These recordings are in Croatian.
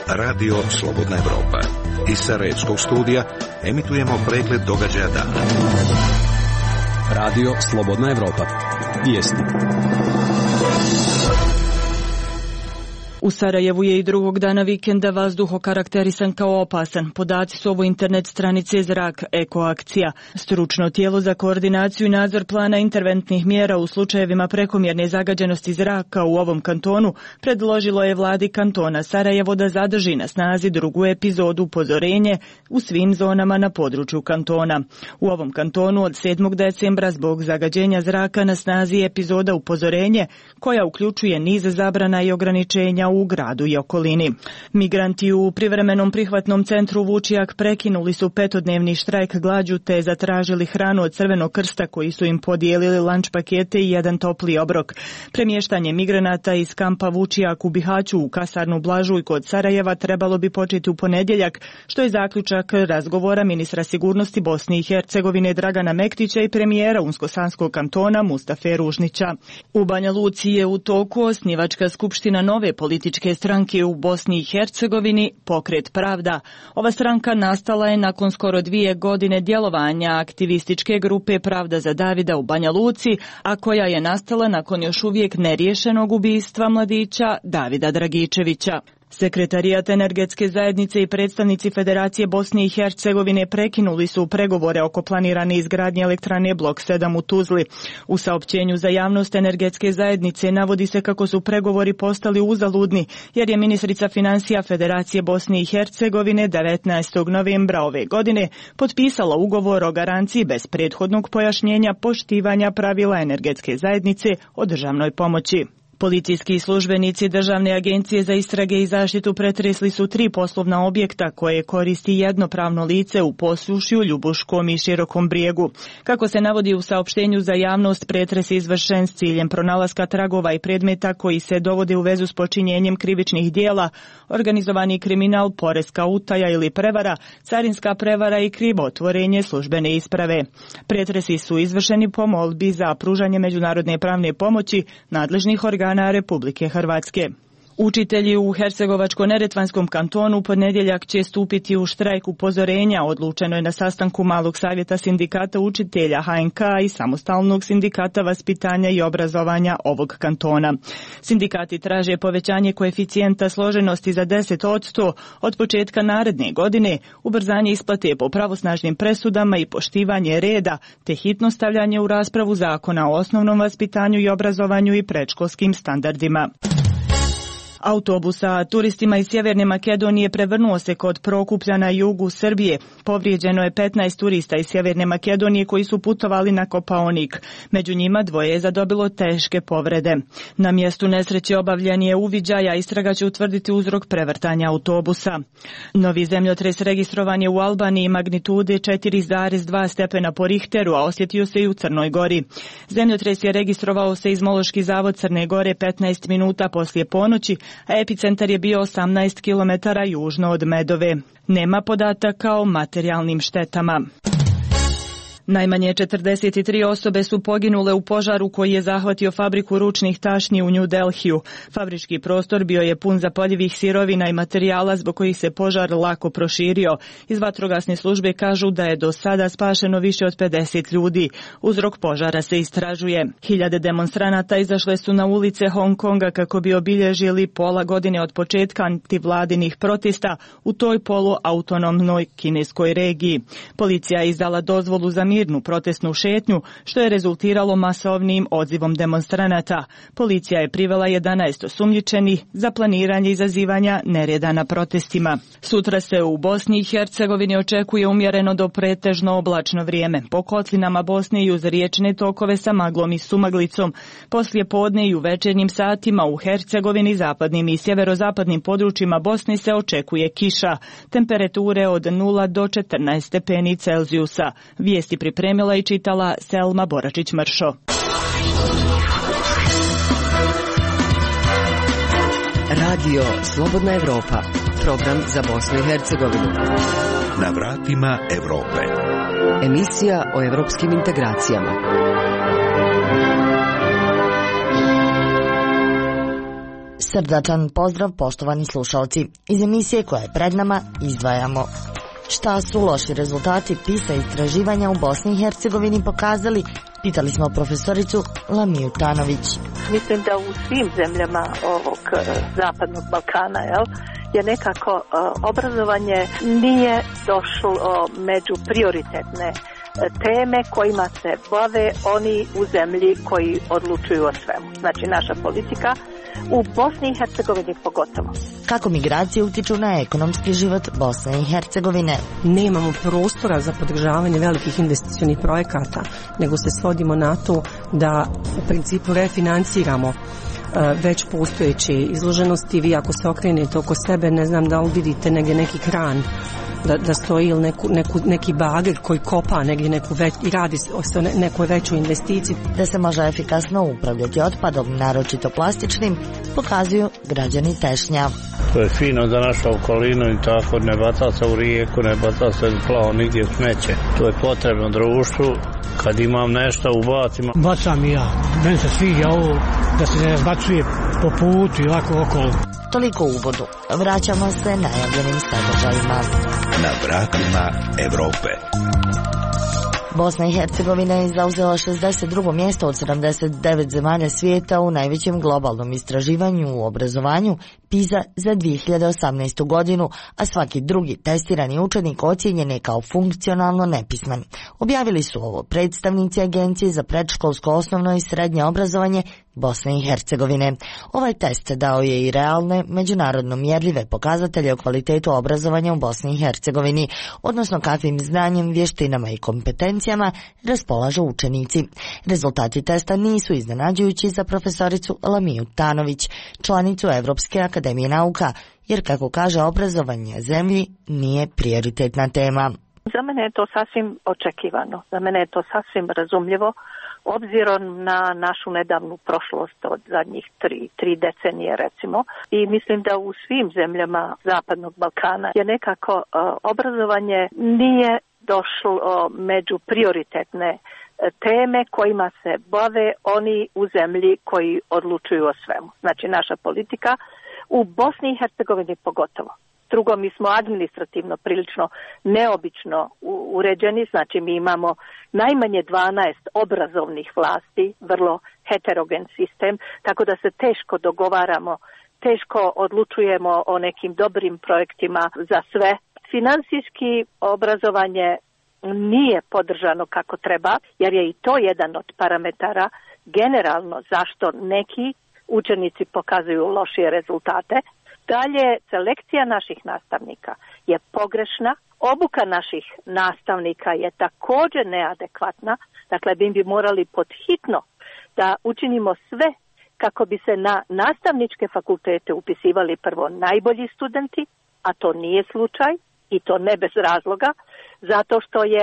Radio Slobodna Evropa. Iz Sarajevskog studija emitujemo pregled događaja dana. Radio Slobodna Evropa. Vijesti. U Sarajevu je i drugog dana vikenda vazduh okarakterisan kao opasan. Podaci su ovo internet stranice Zrak Ekoakcija. Stručno tijelo za koordinaciju i nadzor plana interventnih mjera u slučajevima prekomjerne zagađenosti zraka u ovom kantonu predložilo je vladi kantona Sarajevo da zadrži na snazi drugu epizodu upozorenje u svim zonama na području kantona. U ovom kantonu od 7. decembra zbog zagađenja zraka na snazi je epizoda upozorenje koja uključuje niz zabrana i ograničenja u gradu i okolini. Migranti u privremenom prihvatnom centru Vučjak prekinuli su 5-dnevni štrajk glađu te zatražili hranu od Crvenog krsta koji su im podijelili lanč pakete i jedan topli obrok. Premještanje migranata iz kampa Vučjak u Bihaću u kasarnu Blažuj kod Sarajeva trebalo bi početi u ponedjeljak, što je zaključak razgovora ministra sigurnosti Bosne i Hercegovine Dragana Mektića i premijera Unsko-Sanskog kantona Mustafe Ružnića. U Banja Luci je u toku osnivačka skupština nove političke stranke u Bosni i Hercegovini, Pokret Pravda. Ova stranka nastala je nakon skoro 2 godine djelovanja aktivističke grupe Pravda za Davida u Banja Luci, a koja je nastala nakon još uvijek neriješenog ubistva mladića Davida Dragičevića. Sekretarijat energetske zajednice i predstavnici Federacije Bosne i Hercegovine prekinuli su pregovore oko planirane izgradnje elektrane Blok 7 u Tuzli. U saopćenju za javnost energetske zajednice navodi se kako su pregovori postali uzaludni, jer je ministrica financija Federacije Bosne i Hercegovine 19. novembra ove godine potpisala ugovor o garanciji bez prethodnog pojašnjenja poštivanja pravila energetske zajednice o državnoj pomoći. Policijski službenici Državne agencije za istrage i zaštitu pretresli su 3 poslovna objekta koje koristi jedno pravno lice u Posušju, Ljubuškom i Širokom Brijegu. Kako se navodi u saopštenju za javnost, pretres je izvršen s ciljem pronalaska tragova i predmeta koji se dovode u vezu s počinjenjem krivičnih dijela, organizovani kriminal, poreska utaja ili prevara, carinska prevara i krivotvorenje službene isprave. Pretresi su izvršeni po molbi za pružanje međunarodne pravne pomoći nadležnih organa Republike Hrvatske. Učitelji u Hercegovačko-neretvanskom kantonu u ponedjeljak će stupiti u štrajk upozorenja, odlučeno je na sastanku Malog savjeta sindikata učitelja HNK i Samostalnog sindikata vaspitanja i obrazovanja ovog kantona. Sindikati traže povećanje koeficijenta složenosti za 10% od početka naredne godine, ubrzanje isplate po pravosnažnim presudama i poštivanje reda, te hitno stavljanje u raspravu zakona o osnovnom vaspitanju i obrazovanju i predškolskim standardima. Autobus sa turistima iz Sjeverne Makedonije prevrnuo se kod Prokuplja na jugu Srbije. Povrijeđeno je 15 turista iz Sjeverne Makedonije koji su putovali na Kopaonik. Među njima 2 je zadobilo teške povrede. Na mjestu nesreće obavljen je uviđaj, a istraga će utvrditi uzrok prevrtanja autobusa. Novi zemljotres registrovan je u Albaniji magnitude 4,2 stepena po Richteru, a osjetio se i u Crnoj Gori. Zemljotres je registrovao Seizmološki zavod Crne Gore 15 minuta poslije ponoći, a epicentar je bio 18 km južno od Medove. Nema podataka o materijalnim štetama. Najmanje 43 osobe su poginule u požaru koji je zahvatio fabriku ručnih tašnji u New Delhiju. Fabrički prostor bio je pun zapaljivih sirovina i materijala zbog kojih se požar lako proširio. Iz vatrogasne službe kažu da je do sada spašeno više od 50 ljudi. Uzrok požara se istražuje. Hiljade demonstranata izašle su na ulice Hong Konga kako bi obilježili pola godine od početka antivladinih protesta u toj poluautonomnoj kineskoj regiji. Policija je izdala dozvolu za mirnu protestnu šetnju, što je rezultiralo masovnim odzivom demonstranata. Policija je privela 11 osumnjičenih za planiranje izazivanja nereda na protestima. Sutra se u Bosni i Hercegovini očekuje umjereno do pretežno oblačno vrijeme. Po kotlinama Bosne i uz riječne tokove sa maglom i sumaglicom. Poslije podne i u večernjim satima u Hercegovini, zapadnim i sjeverozapadnim područjima Bosne se očekuje kiša. Temperature od 0 do 14 stepeni Celzijusa. Vijesti pripremila i čitala Selma Boračić-Mršo. Radio Slobodna Evropa, program za Bosnu i Hercegovinu. Na vratima Evrope. Emisija o evropskim integracijama. Srdačan pozdrav poštovani slušalci. Iz emisije koja je pred nama izdvajamo. Šta su loši rezultati PISA istraživanja u Bosni i Hercegovini pokazali? Pitali smo profesoricu Lamiju Tanović. Mislim da u svim zemljama ovog zapadnog Balkana je nekako obrazovanje nije došlo među prioritetne teme kojima se bave oni u zemlji koji odlučuju o svemu. Znači naša politika u Bosni i Hercegovini pogotovo. Kako migracije utiču na ekonomski život Bosne i Hercegovine? Nemamo prostora za podržavanje velikih investicionih projekata, nego se svodimo na to da u principu refinanciramo već postojeće izloženosti. Vi ako se okrenete oko sebe, ne znam da li vidite negdje neki kran da stoji ili neki bager koji kopa negdje i radi se o nekoj većoj investiciji. Da se može efikasno upravljati otpadom, naročito plastičnim, pokazuju građani Tešnja. To je fino za našu okolinu i tako, ne baca se u rijeku, ne baca se plavo nigdje u smeće. To je potrebno društvu, kad imam nešto ubacim. Bacam i ja, meni se sviđa ovo da se ne razbacuje po putu i ovako okolo. Toliko u uvodu. Vraćamo se najavljenim sadržajima. Na vratima Evrope. Bosna i Hercegovina je zauzela 62. mjesto od 79 zemalja svijeta u najvećem globalnom istraživanju u obrazovanju PISA za 2018. godinu, a svaki drugi testirani učenik ocijenjen je kao funkcionalno nepismen. Objavili su ovo predstavnici Agencije za predškolsko, osnovno i srednje obrazovanje Bosne i Hercegovine. Ovaj test dao je i realne, međunarodno mjerljive pokazatelje o kvalitetu obrazovanja u Bosni i Hercegovini, odnosno kakvim znanjem, vještinama i kompetencijama raspolažu učenici. Rezultati testa nisu iznenađujući za profesoricu Lamiju Tanović, članicu Evropske akademije nauka, jer kako kaže obrazovanje zemlji nije prioritetna tema. Za mene je to sasvim očekivano, za mene je to sasvim razumljivo, obzirom na našu nedavnu prošlost od zadnjih tri decenije recimo, i mislim da u svim zemljama Zapadnog Balkana je nekako obrazovanje nije došlo među prioritetne teme kojima se bave oni u zemlji koji odlučuju o svemu. Znači naša politika u Bosni i Hercegovini pogotovo. Drugo, mi smo administrativno prilično neobično uređeni, znači mi imamo najmanje 12 obrazovnih vlasti, vrlo heterogen sistem, tako da se teško dogovaramo, teško odlučujemo o nekim dobrim projektima za sve. Financijski obrazovanje nije podržano kako treba, jer je i to jedan od parametara generalno zašto neki učenici pokazuju lošije rezultate. Dalje, selekcija naših nastavnika je pogrešna, obuka naših nastavnika je također neadekvatna, dakle mi bi morali podhitno da učinimo sve kako bi se na nastavničke fakultete upisivali prvo najbolji studenti, a to nije slučaj i to ne bez razloga, zato što je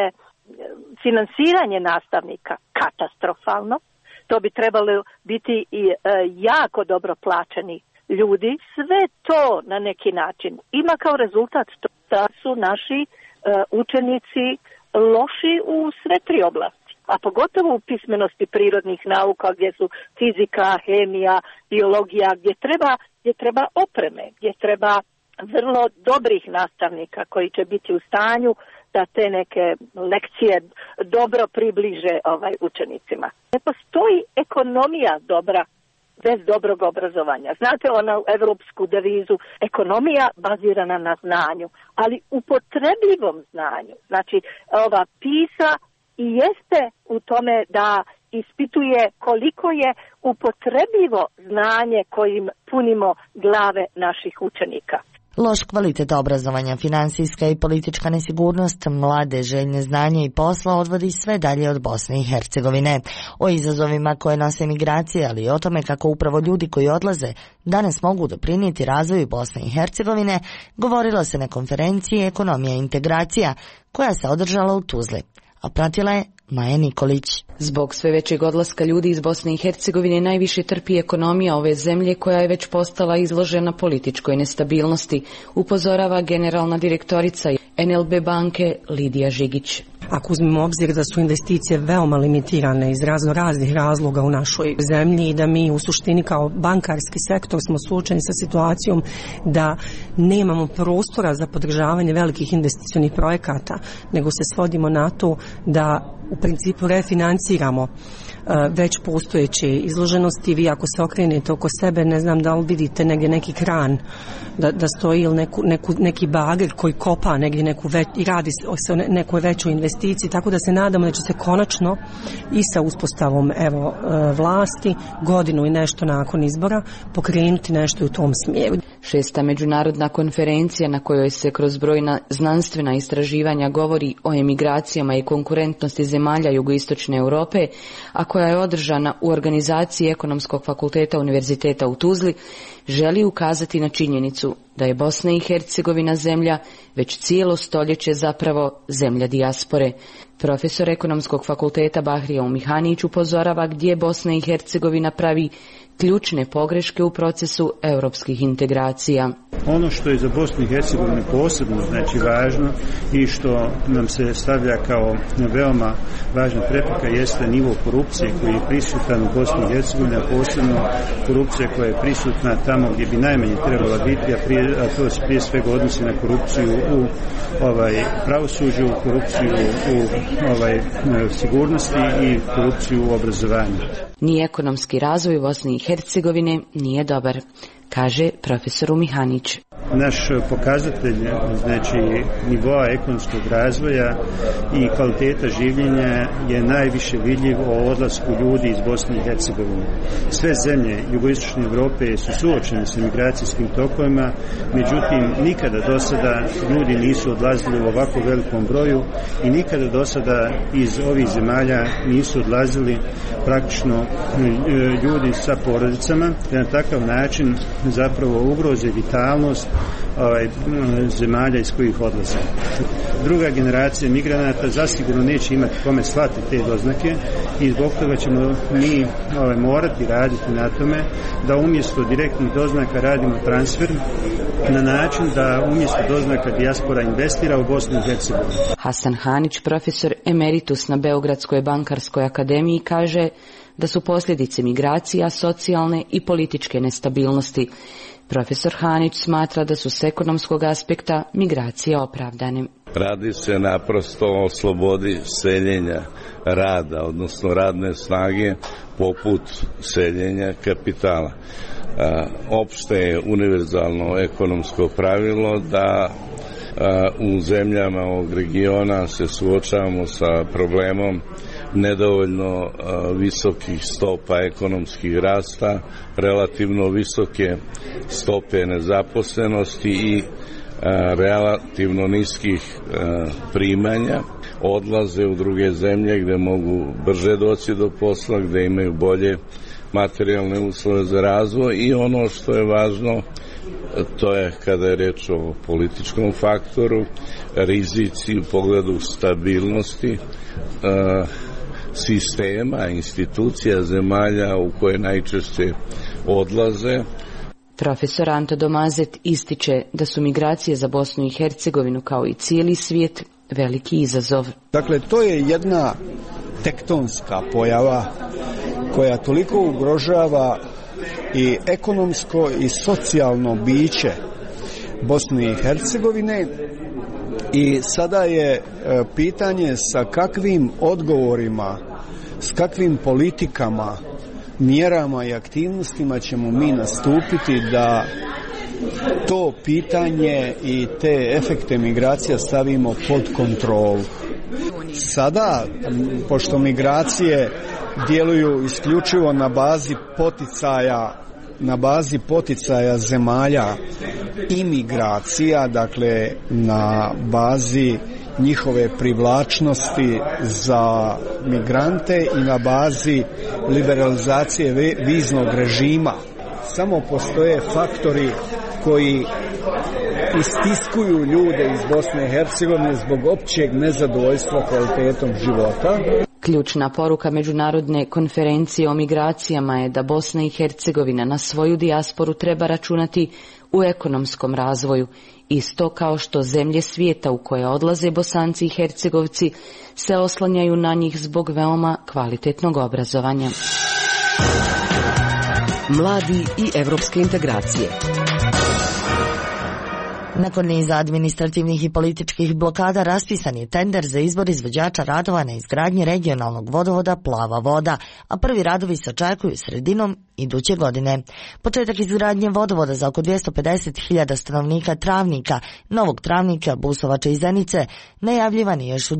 finansiranje nastavnika katastrofalno, to bi trebalo biti i jako dobro plaćeni ljudi. Sve to na neki način ima kao rezultat to da su naši učenici loši u sve tri oblasti, a pogotovo u pismenosti prirodnih nauka gdje su fizika, hemija, biologija, gdje treba opreme, gdje treba vrlo dobrih nastavnika koji će biti u stanju da te neke lekcije dobro približe učenicima. Ne postoji ekonomija dobra bez dobrog obrazovanja. Znate onu evropsku devizu, ekonomija bazirana na znanju, ali upotrebljivom znanju. Znači, ova PISA i jeste u tome da ispituje koliko je upotrebljivo znanje kojim punimo glave naših učenika. Loš kvalitet obrazovanja, finansijska i politička nesigurnost, mlade željne znanja i posla odvodi sve dalje od Bosne i Hercegovine. O izazovima koje nose migracije, ali i o tome kako upravo ljudi koji odlaze danas mogu doprinijeti razvoju Bosne i Hercegovine, govorilo se na konferenciji Ekonomija i integracija, koja se održala u Tuzli, a pratila je Maja Nikolić. Zbog sve većeg odlaska ljudi iz Bosne i Hercegovine najviše trpi ekonomija ove zemlje koja je već postala izložena političkoj nestabilnosti, upozorava generalna direktorica NLB banke Lidija Žigić. Ako uzmemo obzir da su investicije veoma limitirane iz raznih razloga u našoj zemlji i da mi u suštini kao bankarski sektor smo suočeni sa situacijom da nemamo prostora za podržavanje velikih investicionih projekata, nego se svodimo na to da u principu refinanciramo već postojeće izloženosti. Vi ako se okrenete oko sebe, ne znam da li vidite negdje neki kran da stoji ili neki bager koji kopa negdje i radi se o nekoj većoj investiciji, tako da se nadamo da će se konačno i sa uspostavom vlasti godinu i nešto nakon izbora pokrenuti nešto u tom smjeru. 6. međunarodna konferencija na kojoj se kroz brojna znanstvena istraživanja govori o emigracijama i konkurentnosti zemalja jugoistočne Europe, a koja je održana u organizaciji Ekonomskog fakulteta Univerziteta u Tuzli, želi ukazati na činjenicu da je Bosna i Hercegovina zemlja već cijelo stoljeće zapravo zemlja dijaspore. Profesor Ekonomskog fakulteta Bahrija Umihanić upozorava gdje Bosna i Hercegovina pravi ključne pogreške u procesu europskih integracija. Ono što je za Bosnu i Hercegovinu posebno važno i što nam se stavlja kao veoma važna prepreka jeste nivo korupcije koji je prisutan u Bosni i Hercegovini, a posebno korupcija koja je prisutna tamo gdje bi najmanje trebala biti, a to se prije svega odnosi na korupciju u pravosuđu, korupciju u sigurnosti i korupciju u obrazovanju. Ni ekonomski razvoj Bosne i Hercegovine nije dobar, kaže profesor Umihanić. Naš pokazatelj nivoa ekonomskog razvoja i kvaliteta življenja je najviše vidljiv o odlasku ljudi iz Bosne i Hercegovine. Sve zemlje jugoistočne Europe su suočene sa migracijskim tokovima, međutim nikada do sada ljudi nisu odlazili u ovako velikom broju i nikada do sada iz ovih zemalja nisu odlazili praktično ljudi sa porodicama, te na takav način zapravo ugroze vitalnost zemalja iz kojih odlaze. Druga generacija migranata zasigurno neće imati kome slati te doznake i zbog toga ćemo mi morati raditi na tome da umjesto direktnih doznaka radimo transfer na način da umjesto doznaka dijaspora investira u Bosnu i Hercegovinu. Hasan Hanić, profesor emeritus na Beogradskoj bankarskoj akademiji, kaže da su posljedice migracija socijalne i političke nestabilnosti. Profesor Hanić smatra da su s ekonomskog aspekta migracije opravdane. Radi se naprosto o slobodi seljenja rada, odnosno radne snage poput seljenja kapitala. Opšte je univerzalno ekonomsko pravilo da u zemljama ovog regiona se suočavamo sa problemom nedovoljno visokih stopa ekonomskih rasta, relativno visoke stope nezaposlenosti i relativno niskih primanja. Odlaze u druge zemlje gdje mogu brže doći do posla, gdje imaju bolje materijalne uslove za razvoj i ono što je važno, to je kada je reč o političkom faktoru, rizici u pogledu stabilnosti sistema, institucija, zemalja u koje najčešće odlaze. Profesor Anto Domazet ističe da su migracije za Bosnu i Hercegovinu kao i cijeli svijet veliki izazov. Dakle, to je jedna tektonska pojava koja toliko ugrožava i ekonomsko i socijalno biće Bosne i Hercegovine i sada je pitanje sa kakvim odgovorima, s kakvim politikama, mjerama i aktivnostima ćemo mi nastupiti da to pitanje i te efekte migracija stavimo pod kontrolu. Sada, pošto migracije djeluju isključivo na bazi poticaja zemalja imigracija, dakle na bazi njihove privlačnosti za migrante i na bazi liberalizacije viznog režima. Samo postoje faktori koji istiskuju ljude iz Bosne i Hercegovine zbog općeg nezadovoljstva kvalitetom života. Ključna poruka međunarodne konferencije o migracijama je da Bosna i Hercegovina na svoju dijasporu treba računati u ekonomskom razvoju, isto kao što zemlje svijeta u koje odlaze Bosanci i Hercegovci se oslanjaju na njih zbog veoma kvalitetnog obrazovanja. Mladi i evropske integracije. Nakon niza administrativnih i političkih blokada raspisan je tender za izbor izvođača radova na izgradnji regionalnog vodovoda Plava voda, a prvi radovi se očekuju sredinom iduće godine. Početak izgradnje vodovoda za oko 250.000 stanovnika Travnika, Novog Travnika, Busovače i Zenice najavljivan je još u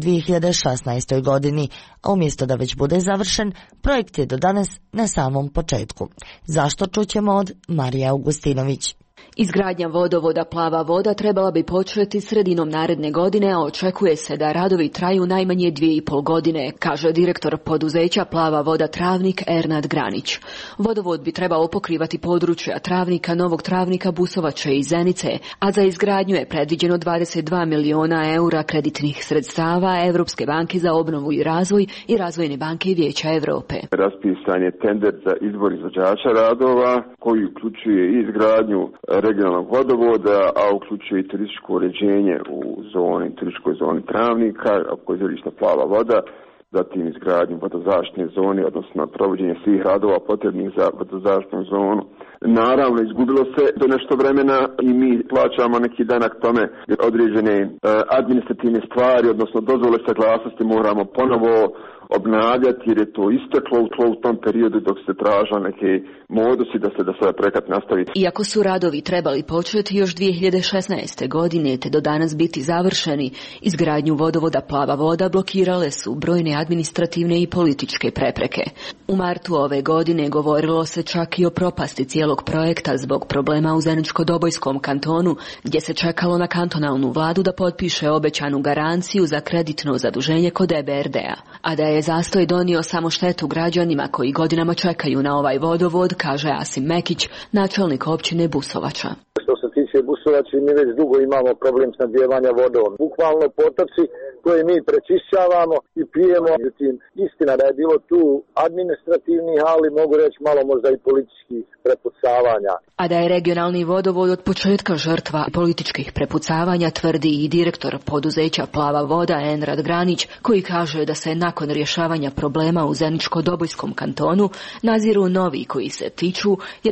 2016. godini, a umjesto da već bude završen, projekt je do danas na samom početku. Zašto, čućemo od Marije Augustinović. Izgradnja vodovoda Plava voda trebala bi početi sredinom naredne godine, a očekuje se da radovi traju najmanje 2,5 godine, kaže direktor poduzeća Plava voda Travnik Ernad Granić. Vodovod bi trebao pokrivati područja Travnika, Novog Travnika, Busovače i Zenice, a za izgradnju je predviđeno 22 miliona eura kreditnih sredstava Evropske banke za obnovu i razvoj i Razvojne banke i Vijeća Europe. Raspisan je tender za izbor izvođača radova koji uključuje i izgradnju regionalnog vodovoda, a uključuje i turističko uređenje u turističkoj zoni Travnika, koji je izvorišta Plava voda, zatim izgradnju vodozaštitne zone, odnosno provođenje svih radova potrebnih za vodozaštitnu zonu. Naravno, izgubilo se do nešto vremena i mi plaćamo neki danak tome određene administrativne stvari, odnosno dozvole saglasnosti moramo ponovo obnavljati jer je to isteklo u tom periodu dok se traža neke modusi da se projekat nastavi. Iako su radovi trebali početi još 2016. godine te do danas biti završeni, izgradnju vodovoda Plava voda blokirale su brojne administrativne i političke prepreke. U martu ove godine govorilo se čak i o propasti cijelog projekta zbog problema u Zeničko-Dobojskom kantonu, gdje se čekalo na kantonalnu vladu da potpiše obećanu garanciju za kreditno zaduženje kod EBRD-a. A da je zastoj donio samo štetu građanima koji godinama čekaju na ovaj vodovod, kaže Asim Mekić, načelnik općine Busovača. Što se tiče Busovača, mi već dugo imamo problem snabdijevanja vodom. Bukvalno potoci koje mi prečišćavamo i pijemo. Istina da je bilo tu administrativnih, ali mogu reći malo možda i političkih prepucavanja. A da je regionalni vodovod od početka žrtva političkih prepucavanja, tvrdi i direktor poduzeća Plava voda Ernad Granić, koji kaže da se nakon rješavanja problema u Zeničko-Dobojskom kantonu naziru novi koji se tiču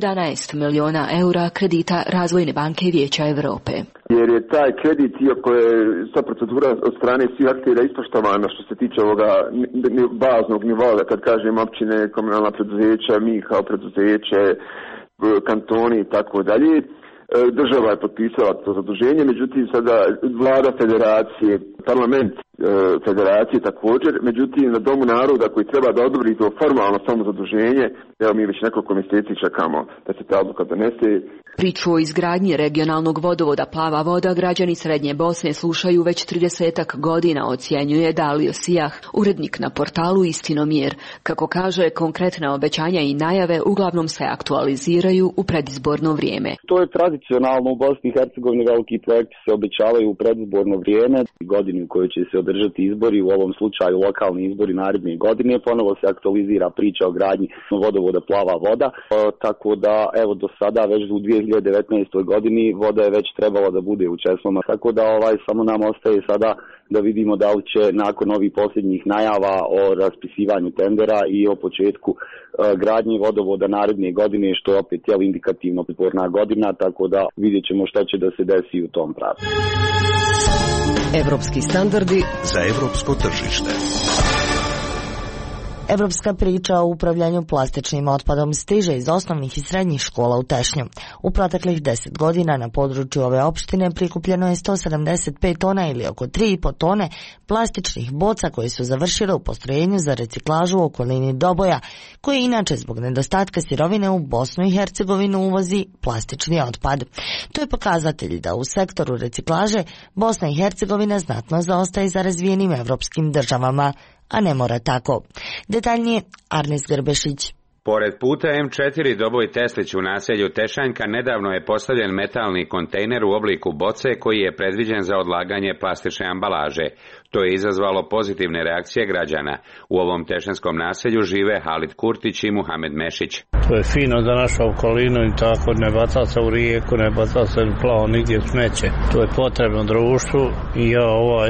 11 miliona eura kredita Razvojne banke i Vijeća Europe. Jer je taj kredit, iako je sva procedura od strane svih aktera ispoštovana što se tiče ovoga baznog nivoa, kad kažem općine, komunalna preduzeća, mi kao preduzeće, kantoni i tako dalje, država je potpisala to zaduženje, međutim sada vlada federacije, parlament federacije također, međutim na Domu naroda koji treba da odobri to formalno samo zaduženje, evo mi već nekoliko mjeseci čekamo da se ta odluka donese. Priču o izgradnji regionalnog vodovoda Plava voda građani Srednje Bosne slušaju već 30 godina, ocjenjuje Dalio Sijah, urednik na portalu Istinomjer. Kako kaže, konkretna obećanja i najave uglavnom se aktualiziraju u predizborno vrijeme. To je tradicionalno u Bosni i Hercegovini, veliki projekti se obećavaju u predizborno vrijeme, godini u kojoj će se održati izbori, u ovom slučaju lokalni izbori naredne godine, ponovo se aktualizira priča o gradnji vodovoda Plava voda, tako da evo do sada već u 2019. godini voda je već trebala da bude u česlama, tako da samo nam ostaje sada da vidimo da li će nakon ovih posljednjih najava o raspisivanju tendera i o početku gradnje vodovoda naredne godine, što je opet indikativno izborna godina, tako da vidjet ćemo šta će da se desi u tom pravcu. Evropski standardi za evropsko tržište. Evropska priča o upravljanju plastičnim otpadom stiže iz osnovnih i srednjih škola u Tešnju. U proteklih 10 godina na području ove opštine prikupljeno je 175 tona ili oko 3,5 tone plastičnih boca koje su završile u postrojenju za reciklažu u okolini Doboja, koje inače zbog nedostatka sirovine u Bosnu i Hercegovinu uvozi plastični otpad. To je pokazatelj da u sektoru reciklaže Bosna i Hercegovina znatno zaostaje za razvijenim evropskim državama, a ne mora tako. Detaljnije Arnes Grbešić. Pored puta M4 Doboj Teslić u naselju Tešanjka nedavno je postavljen metalni kontejner u obliku boce koji je predviđen za odlaganje plastične ambalaže. To je izazvalo pozitivne reakcije građana. U ovom tešanskom naselju žive Halid Kurtić i Muhamed Mešić. To je fino za našu okolinu i tako, ne baca se u rijeku, ne baca se plavo nigdje smeće. To je potrebno društvu i ja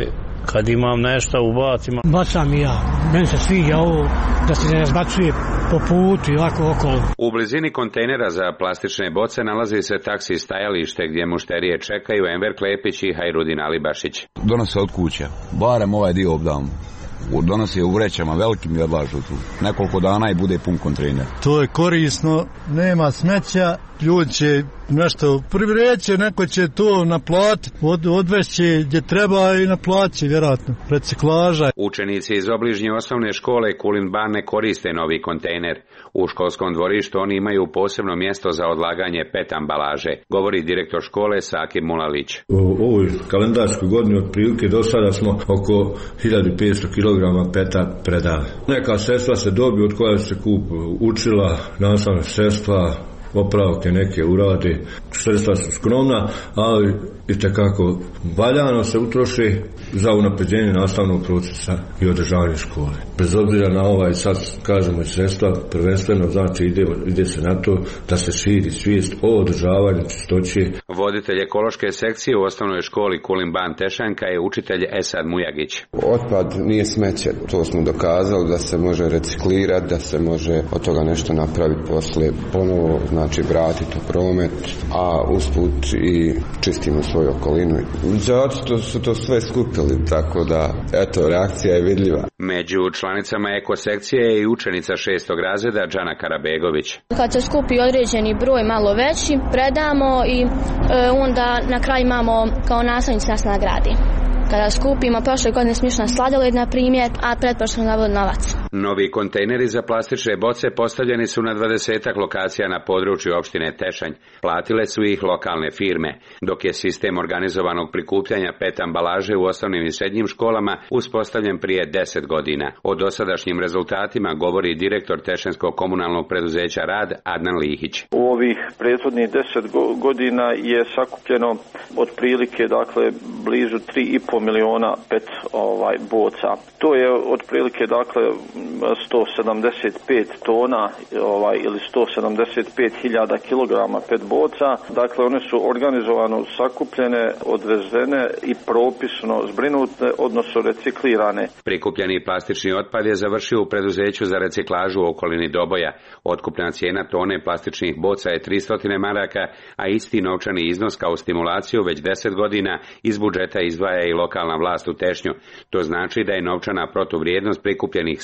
kad imam nešto ubacim. Bacam i ja. Meni se sviđa ovo da se ne razbacuje po putu i ovako okolo. U blizini kontejnera za plastične boce nalazi se taksi stajalište gdje mušterije čekaju Enver Klepić i Hajrudin Alibašić. Donose od kuća, barem ovaj dio obdavno. Donosi u vrećama velikim i odlažu tu. Nekoliko dana i bude pun kontejner. To je korisno, nema smeća, ljudi će nešto privreće, neko će to naplatiti, odvešće gdje treba i naplaći, vjerojatno, reciklaža. Učenici iz obližnje osnovne škole Kulin Ban ne koriste novi kontejner. U školskom dvorištu oni imaju posebno mjesto za odlaganje PET ambalaže, govori direktor škole Sakir Mulalić. U ovoj kalendarskoj godini otprilike do sada smo oko 1500 kg PET-a predali. Neka sredstva se dobiju od koja se kupu učila, nastavna sredstva, opravke neke uradi, sredstva su skromna, ali itekako valjano se utroši za unapređenje nastavnog procesa i održavanje škole. Bez obzira na ovaj, sad kažemo, sredstva, prvenstveno znači ide se na to da se širi svijest o održavanju čistoće. Voditelj ekološke sekcije u osnovnoj školi Kulin Ban Tešanjka je učitelj Esad Mujagić. Otpad nije smeće, to smo dokazali da se može reciklirati, da se može od toga nešto napraviti poslije, ponovo znači vratiti u promet, a usput i čistimo svoju okolinu. Zato su to sve skupili, tako da, eto, reakcija je vidljiva. Među članicama ekosekcije je i učenica 6. razreda Džana Karabegović. Kad se skupi određeni broj malo veći, predamo i onda na kraju imamo kao nastavnici nas nagradi. Kada skupimo, prošle godine smo išli na sladoled, na primjer, a pretprošle na novac. Novi kontejneri za plastične boce postavljeni su na 20 lokacija na području opštine Tešanj. Platile su ih lokalne firme, dok je sistem organizovanog prikupljanja PET ambalaže u osnovnim i srednjim školama uspostavljen prije 10 godina. O dosadašnjim rezultatima govori direktor Tešanskog komunalnog preduzeća Rad Adnan Lihić. U ovih prethodnih 10 godina je sakupljeno otprilike, dakle, blizu 3,5 miliona PET boca. To je otprilike, dakle, 175 tona ili 175.000 kilograma PET boca. Dakle, one su organizovano sakupljene, odvezene i propisno zbrinute, odnosno reciklirane. Prikupljeni plastični otpad je završio u preduzeću za reciklažu u okolini Doboja. Otkupna cijena tone plastičnih boca je 300 maraka, a isti novčani iznos kao stimulaciju već 10 godina iz budžeta izdvaja i lokalna vlast u Tešnju. To znači da je novčana protuvrijednost prikupljenih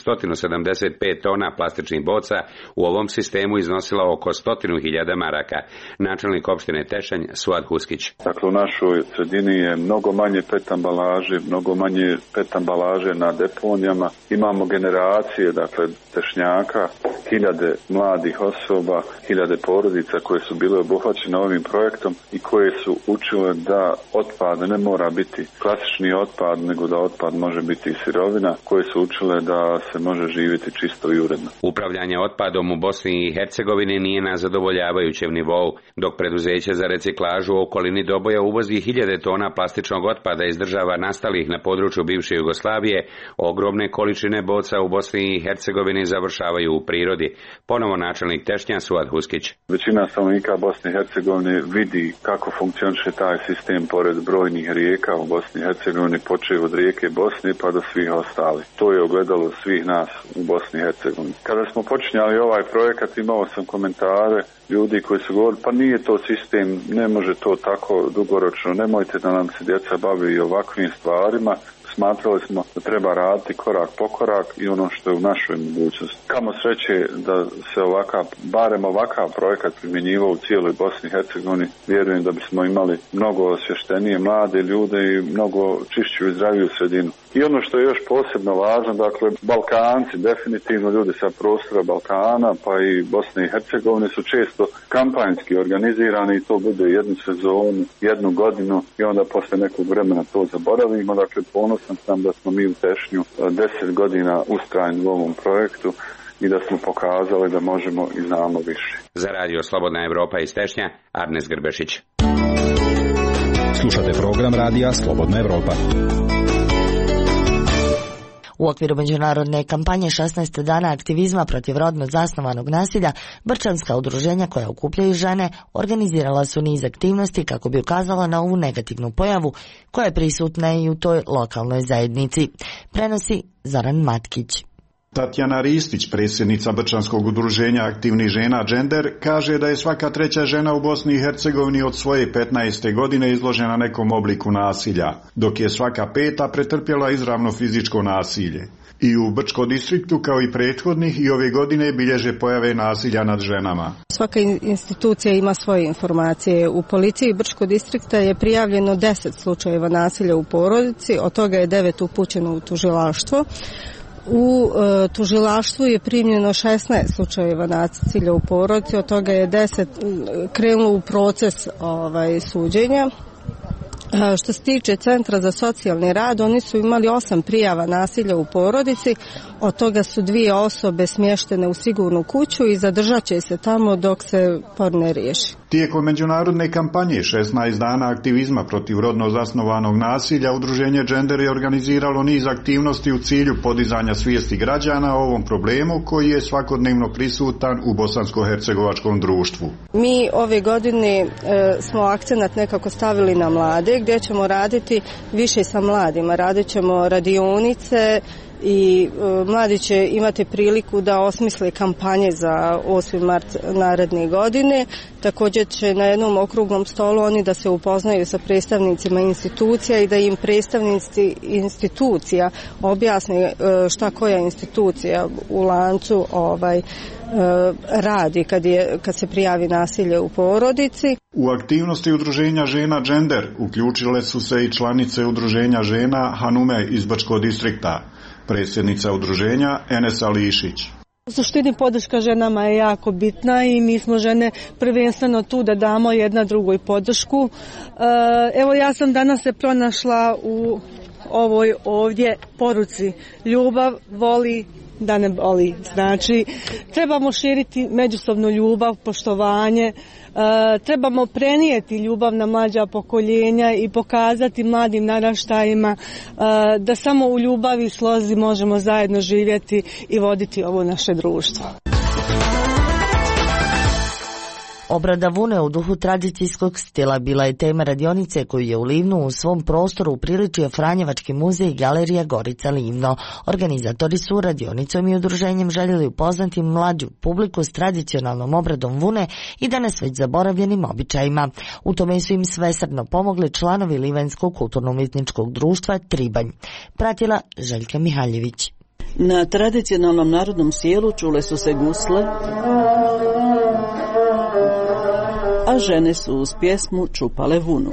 175 tona plastičnih boca u ovom sistemu iznosila oko 100.000 maraka. Načelnik opštine Tešanj Suad Huskić. Dakle, u našoj sredini je mnogo manje PET ambalaže, mnogo manje PET ambalaže na deponijama. Imamo generacije, dakle, tešnjaka, hiljade mladih osoba, hiljade porodica koje su bile obuhvaćene ovim projektom i koje su učile da otpad ne mora biti klasični otpad, nego da otpad može biti i sirovina, koje su učile da se može živjeti čisto i uredno. Upravljanje otpadom u Bosni i Hercegovini nije na zadovoljavajućem nivou, dok preduzeće za reciklažu u okolini Doboja uvozi 1000 tona plastičnog otpada iz država nastalih na području bivše Jugoslavije, ogromne količine boca u Bosni i Hercegovini završavaju u prirodi. Ponovo načelnik Tešnja Suad Huskić. Većina stanovnika Bosne i Hercegovine vidi kako funkcioniše taj sistem pored brojnih rijeka u Bosni i Hercegovini, počev od rijeke Bosne pa do svih ostalih. To je ogledalo svih nas u Bosni i Hercegovini. Kada smo počinjali ovaj projekat, imao sam komentare ljudi koji su govorili, pa nije to sistem, ne može to tako dugoročno, nemojte da nam se djeca bavi i ovakvim stvarima. Smatrali smo da treba raditi korak po korak i ono što je u našoj mogućnosti. Kamo sreće da se barem ovakav projekat primjenjivao u cijeloj Bosni i Hercegovini, vjerujem da bismo imali mnogo osvještenije mlade ljude i mnogo čišću i zdraviju sredinu. I ono što je još posebno važno, dakle, Balkanci, definitivno ljudi sa prostora Balkana, pa i Bosne i Hercegovine su često kampanjski organizirani i to bude jednu sezonu, jednu godinu i onda posle nekog vremena to zaboravimo. Dakle, ponosan sam da smo mi u Tešnju 10 godina ustrajni u ovom projektu i da smo pokazali da možemo i znamo više. Za radio Slobodna Evropa iz Tešnja, Arnes Grbešić. Slušate program radija Slobodna Evropa. U okviru međunarodne kampanje 16 dana aktivizma protiv rodno zasnovanog nasilja, brčanska udruženja koja okupljaju žene organizirala su niz aktivnosti kako bi ukazala na ovu negativnu pojavu koja je prisutna i u toj lokalnoj zajednici. Prenosi Zoran Matkić. Tatjana Ristić, predsjednica Brčanskog udruženja aktivnih žena Gender, kaže da je svaka treća žena u Bosni i Hercegovini od svoje 15. godine izložena nekom obliku nasilja, dok je svaka peta pretrpjela izravno fizičko nasilje. I u Brčko distriktu, kao i prethodnih, i ove godine bilježe pojave nasilja nad ženama. Svaka institucija ima svoje informacije. U policiji Brčko distrikta je prijavljeno 10 slučajeva nasilja u porodici, od toga je 9 upućeno u tužilaštvo. U tužilaštvu je primljeno 16 slučajeva nasilja u porodici, od toga je 10 krenulo u proces suđenja. Što se tiče Centra za socijalni rad, oni su imali 8 prijava nasilja u porodici, od toga su 2 osobe smještene u sigurnu kuću i zadržat će se tamo dok se spor ne riješi. Tijekom međunarodne kampanje 16 dana aktivizma protiv rodno zasnovanog nasilja, udruženje Gender je organiziralo niz aktivnosti u cilju podizanja svijesti građana o ovom problemu koji je svakodnevno prisutan u bosansko-hercegovačkom društvu. Mi ove godine smo akcenat nekako stavili na mlade, gdje ćemo raditi više sa mladima. Radit ćemo radionice i mladi će imati priliku da osmisle kampanje za 8. mart naredne godine. Također će na jednom okruglom stolu oni da se upoznaju sa predstavnicima institucija i da im predstavnici institucija objasne šta koja institucija u lancu radi kad se prijavi nasilje u porodici. U aktivnosti udruženja žena Gender uključile su se i članice udruženja žena Hanume iz Brčkog distrikta. Predsjednica udruženja Enesa Lišić. U suštini podrška ženama je jako bitna i mi smo žene prvenstveno tu da damo jedna drugoj podršku. Evo ja sam danas se pronašla u ovoj ovdje poruci. Ljubav voli da ne boli. Znači, trebamo širiti međusobnu ljubav, poštovanje, trebamo prenijeti ljubav na mlađa pokoljenja i pokazati mladim naraštajima da samo u ljubavi i slozi možemo zajedno živjeti i voditi ovo naše društvo. Obrada vune u duhu tradicijskog stila bila je tema radionice koju je u Livnu u svom prostoru upriličio Franjevački muzej i galerija Gorica Livno. Organizatori su radionicom i udruženjem željeli upoznati mlađu publiku s tradicionalnom obradom vune i danas već zaboravljenim običajima. U tome su im svesrdno pomogli članovi Livanjskog kulturno-umjetničkog društva Tribanj. Pratila Željka Mihaljević. Na tradicionalnom narodnom sjelu čule su se gusle, a žene su uz pjesmu čupale vunu.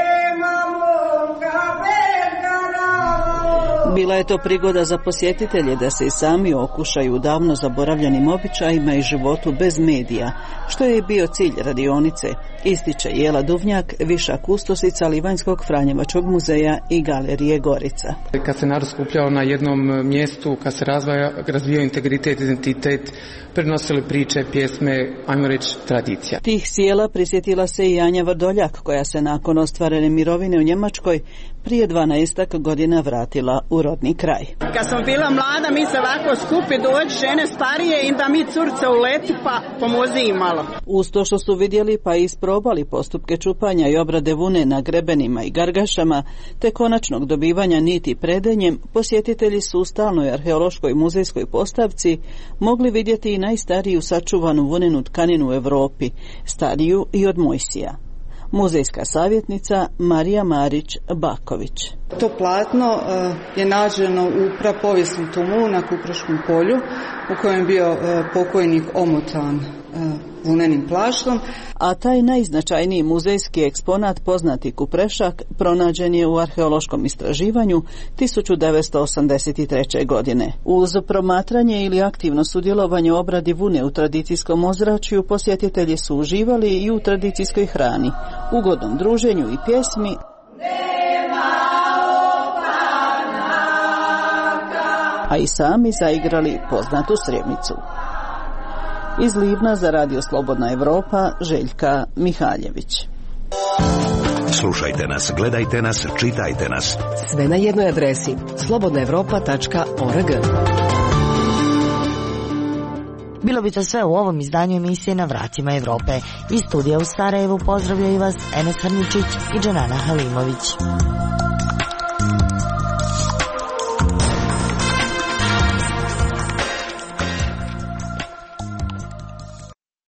Bila je to prigoda za posjetitelje da se i sami okušaju davno zaboravljenim običajima i životu bez medija, što je bio cilj radionice, ističe Jela Duvnjak, viša kustosica Livanjskog Franjevačkog muzeja i galerije Gorica. Kad se narod skupljao na jednom mjestu, kad se razvijao integritet, identitet, prenosili priče, pjesme, ajmo reći tradicija. Tih sjela prisjetila se i Anja Vrdoljak, koja se nakon ostvarene mirovine u Njemačkoj prije 12 godina vratila u rodni kraj. Kad sam bila mlada, mi se ovako skupi doći žene starije i da mi curce uleti pa pomozi im malo. Uz to što su vidjeli pa isprobali postupke čupanja i obrade vune na grebenima i gargašama, te konačnog dobivanja niti predenjem, posjetitelji su u stalnoj arheološkoj muzejskoj postavci mogli vidjeti i najstariju sačuvanu vunenu tkaninu u Europi, stariju i od Mojsija. Muzejska savjetnica Marija Marić-Baković. To platno je nađeno u prapovijesnom tumulu na Kupreškom polju u kojem je bio pokojnik omotan vunenim plaštom. A taj najznačajniji muzejski eksponat, poznati kuprešak, pronađen je u arheološkom istraživanju 1983. godine. Uz promatranje ili aktivno sudjelovanje u obradi vune u tradicijskom ozračju, posjetitelji su uživali i u tradicijskoj hrani, ugodnom druženju i pjesmi, a i sami zaigrali poznatu srijemicu. Iz Livna za Radio Slobodna Evropa, Željka Mihaljević. Slušajte nas, gledajte nas, čitajte nas. Sve na jednoj adresi slobodnaevropa.org. Bilo bi to sve u ovom izdanju emisije Na vratima Evrope. Iz studija u Sarajevu pozdravljaju vas Enes Hrničić i Džanana Halimović.